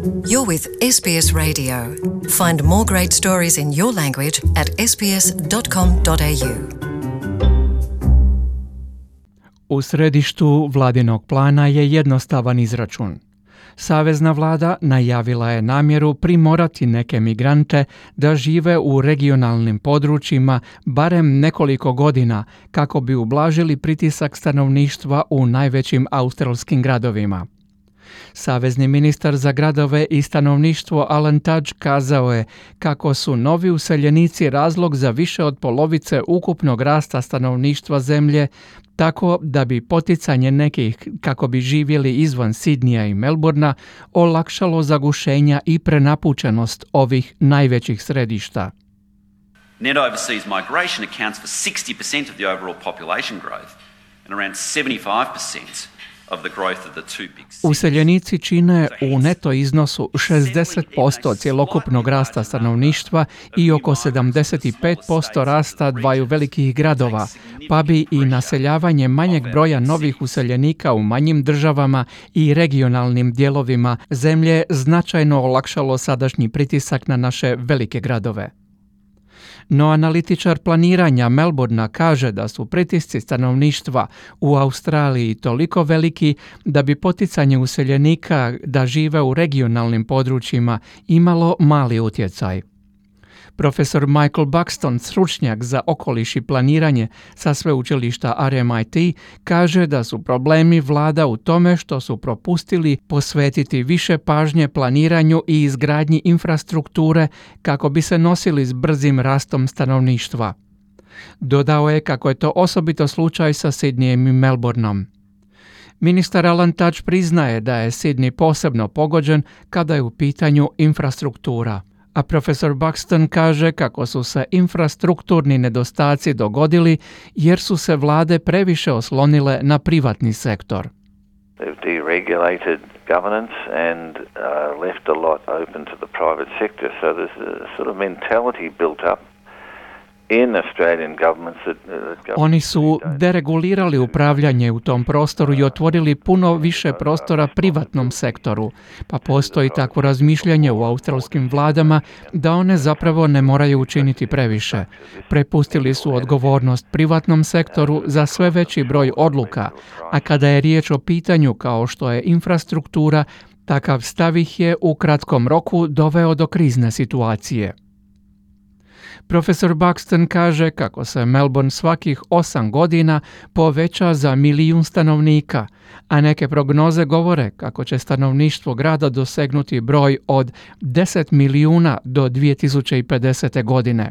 You're with SBS Radio. Find more great stories in your language at sbs.com.au. U središtu vladinog plana je jednostavan izračun. Savezna vlada najavila je namjeru primorati neke migrante da žive u regionalnim područjima barem nekoliko godina kako bi ublažili pritisak stanovništva u najvećim australskim gradovima. Savezni ministar za gradove i stanovništvo Alan Tudge kazao je kako su novi useljenici razlog za više od polovice ukupnog rasta stanovništva zemlje, tako da bi poticanje nekih kako bi živjeli izvan Sidnija i Melbourna olakšalo zagušenja i prenapučenost ovih najvećih središta. Net overseas migration accounts for 60% of the overall population growth and around 75% of the growth of the two big cities. Useljenici čine u neto iznosu 60% cjelokupnog rasta stanovništva i oko 75% rasta dvaju velikih gradova, pa bi i naseljavanje manjeg broja novih useljenika u manjim državama i regionalnim dijelovima zemlje značajno olakšalo sadašnji pritisak na naše velike gradove. No analitičar planiranja Melbourna kaže da su pritisci stanovništva u Australiji toliko veliki da bi poticanje useljenika da žive u regionalnim područjima imalo mali utjecaj. Profesor Michael Buxton, stručnjak za okoliš i planiranje sa sveučilišta RMIT, kaže da su problemi vlada u tome što su propustili posvetiti više pažnje planiranju i izgradnji infrastrukture kako bi se nosili s brzim rastom stanovništva. Dodao je kako je to osobito slučaj sa Sidnijem i Melbournom. Ministar Alan Tudge priznaje da je Sidney posebno pogođen kada je u pitanju infrastruktura. A profesor Buxton kaže kako su se infrastrukturni nedostaci dogodili jer su se vlade previše oslonile na privatni sektor. They've deregulated governance and left a lot open to the private sector. So there's a sort of mentality built up in Australian governments that Oni su deregulirali upravljanje u tom prostoru i otvorili puno više prostora privatnom sektoru, pa postoji takvo razmišljanje u australskim vladama da one zapravo ne moraju učiniti previše. Prepustili su odgovornost privatnom sektoru za sve veći broj odluka, a kada je riječ o pitanju kao što je infrastruktura, takav stav ih je u kratkom roku doveo do krizne situacije. Profesor Buxton kaže kako se Melbourne svakih 8 godina poveća za 1 milijun stanovnika, a neke prognoze govore kako će stanovništvo grada dosegnuti broj od 10 milijuna do 2050. godine.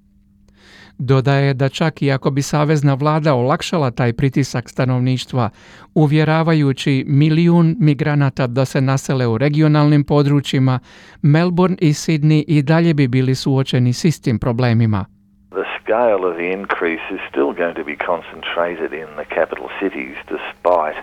Dodaje da čak i ako bi savezna vlada olakšala taj pritisak stanovništva, uvjeravajući 1 milijun migranata da se nasele u regionalnim područjima, Melbourne i Sydney i dalje bi bili suočeni s istim problemima. the scale of the increase is still going to be concentrated in the capital cities despite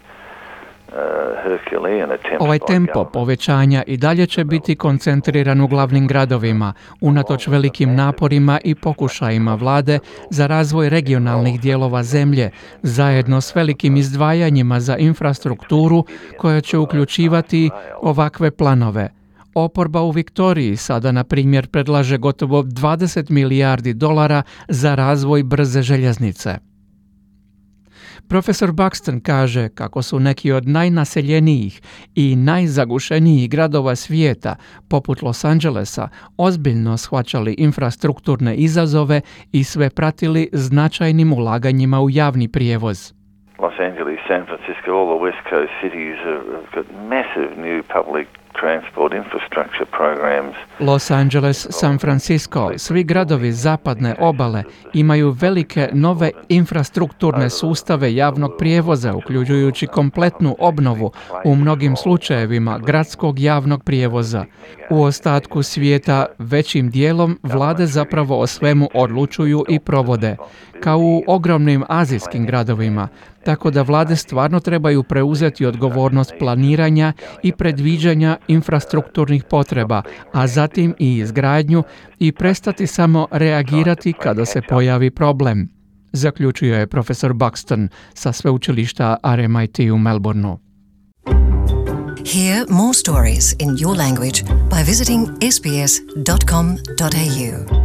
Ovaj tempo povećanja i dalje će biti koncentriran u glavnim gradovima, unatoč velikim naporima i pokušajima vlade za razvoj regionalnih dijelova zemlje, zajedno s velikim izdvajanjima za infrastrukturu koja će uključivati ovakve planove. Oporba u Viktoriji sada, na primjer, predlaže gotovo 20 milijardi dolara za razvoj brze željeznice. Profesor Buxton kaže kako su neki od najnaseljenijih i najzagušenijih gradova svijeta, poput Los Angelesa, ozbiljno shvaćali infrastrukturne izazove i sve pratili značajnim ulaganjima u javni prijevoz. Los Angeles, San Francisco, all the West Coast cities have got massive new public transport infrastructure programs. Los Angeles, San Francisco, svi gradovi zapadne obale imaju velike nove infrastrukturne sustave javnog prijevoza, uključujući kompletnu obnovu u mnogim slučajevima gradskog javnog prijevoza. U ostatku svijeta većim dijelom vlade zapravo o svemu odlučuju i provode, kao u ogromnim azijskim gradovima, tako da vlade stvarno trebaju preuzeti odgovornost planiranja i predviđanja infrastrukturnih potreba, a zatim i izgradnju i prestati samo reagirati kada se pojavi problem, zaključio je profesor Buxton sa sveučilišta RMIT u Melbourneu. Hear more stories in your language by visiting sbs.com.au.